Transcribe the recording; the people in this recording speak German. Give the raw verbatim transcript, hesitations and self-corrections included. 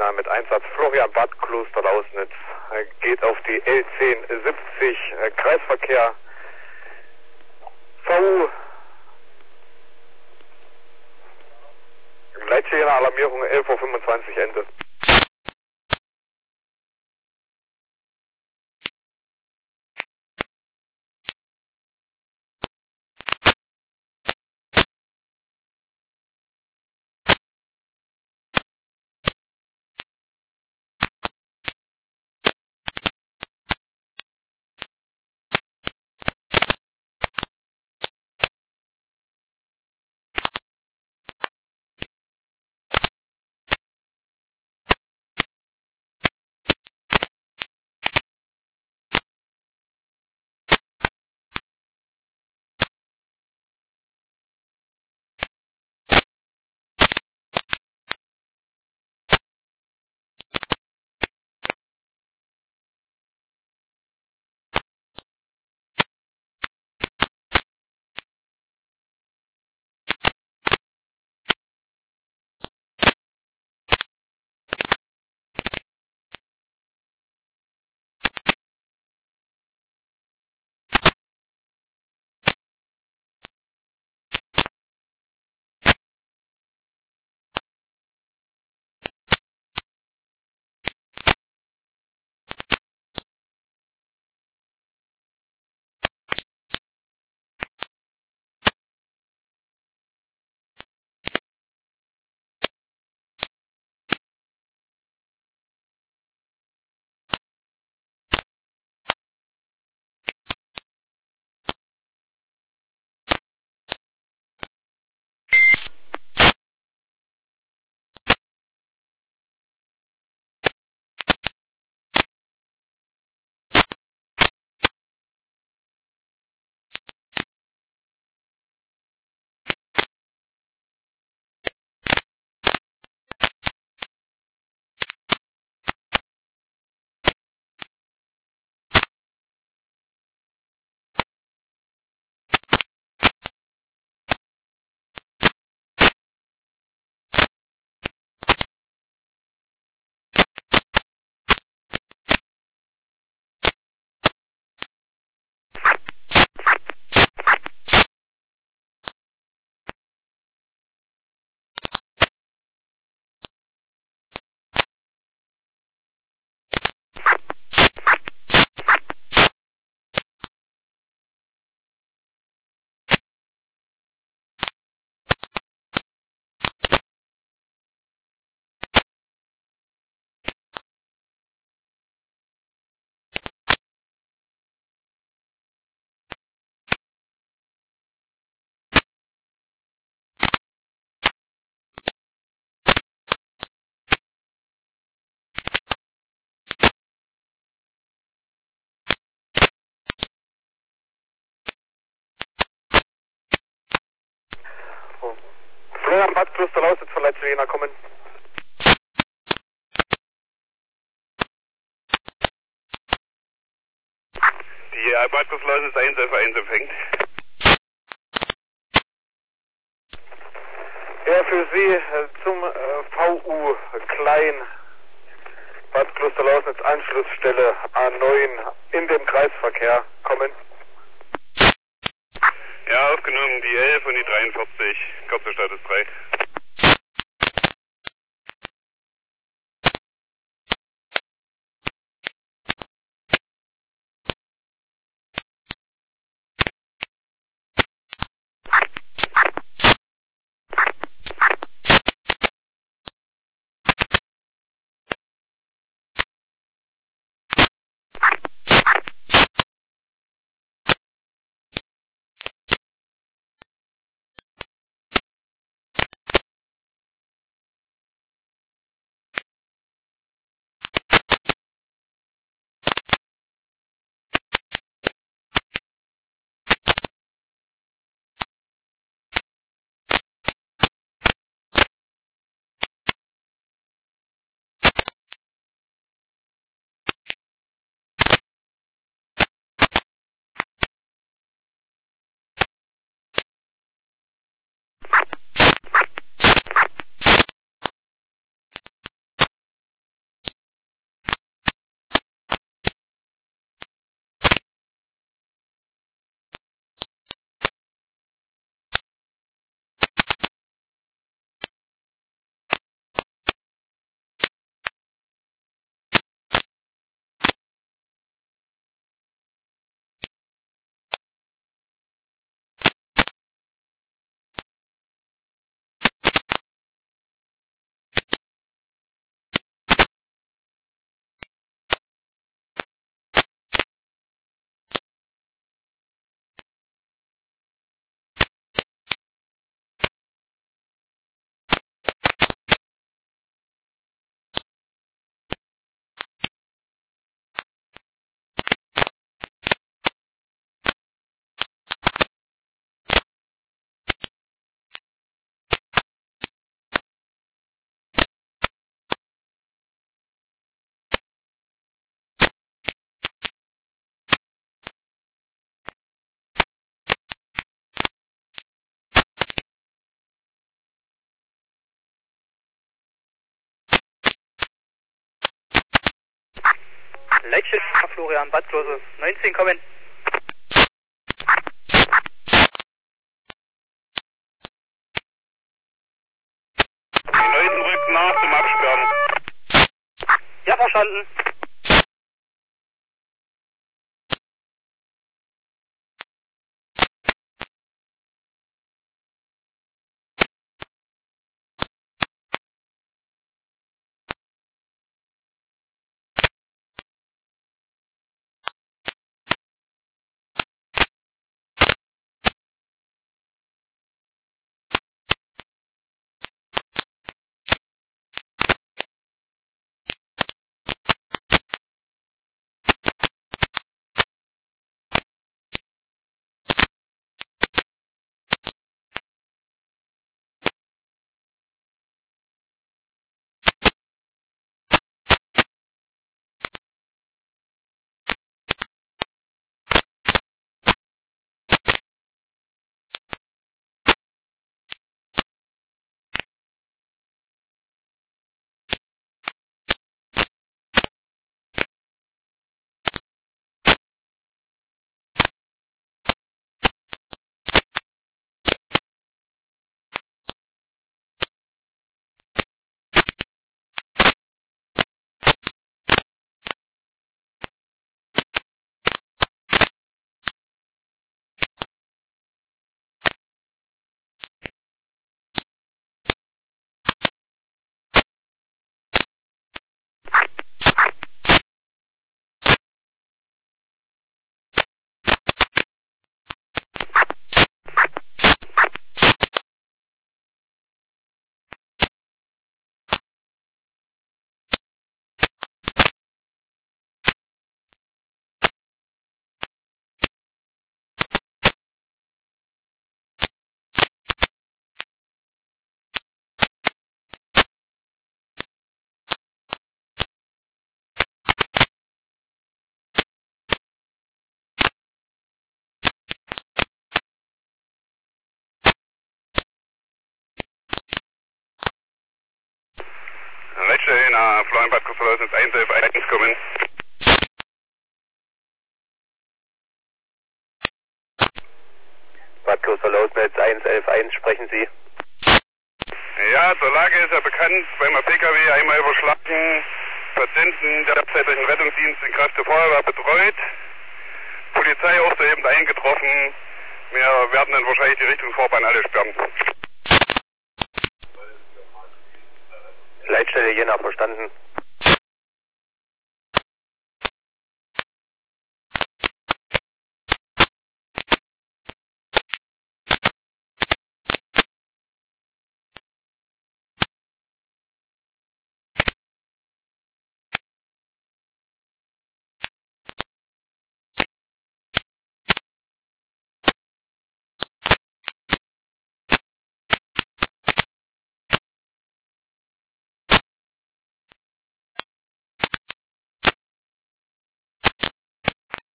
Italiener mit Einsatz Florian Bad, Kloster-Lausnitz, geht auf die L zehn siebzig, Kreisverkehr V U. Leitstelle Alarmierung elf Uhr fünfundzwanzig, Ende. Florian Bad, Kloster-Lausnitz von Leitstelle kommen. Die Bad Kloster-Lausnitz eins F eins empfängt. Ja, für Sie äh, zum äh, V U Klein, Bad Kloster-Lausnitz, Anschlussstelle A neun in dem Kreisverkehr kommen. Ja, aufgenommen, die elf und die dreiundvierzig, kurzer Status drei. Leitstelle Florian, Bad Klose, neunzehn kommen. Die Leuten rückt nach zum Absperren. Ja, verstanden. Leitstelle nach Florian, Bad Klose, eins elf eins kommen. Bad Klose, eins elf eins, sprechen Sie. Ja, zur Lage ist ja bekannt, beim P K W einmal überschlagen, Patienten derzeit durch den Rettungsdienst in Kraft der Feuerwehr betreut, Polizei auch soeben eingetroffen, wir werden dann wahrscheinlich die Richtungsfahrbahn alle sperren. Leitstelle Jena, verstanden.